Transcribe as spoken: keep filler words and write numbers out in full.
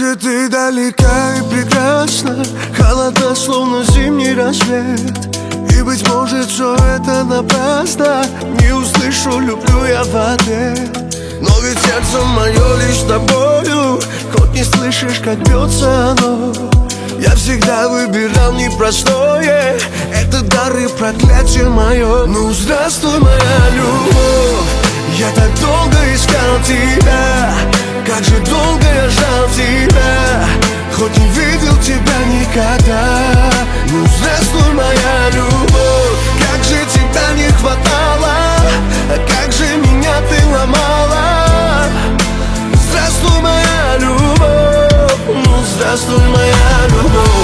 же ты далека и прекрасна, холодна, словно зимний рассвет. И, быть может, все это напрасно, не услышу «люблю» я в ответ. Но ведь сердце мое лишь с тобою, хоть не слышишь, как бьется оно. Я всегда выбирал непростое, это дар и проклятие мое. Ну здравствуй, моя любовь, я так долго искал тебя, как же долго я ждал тебя, хоть не видел тебя никогда. Ну здравствуй, моя любовь, как же тебя не хватало, а как же меня ты ломала. Здравствуй, моя любовь, ну здравствуй, моя любовь.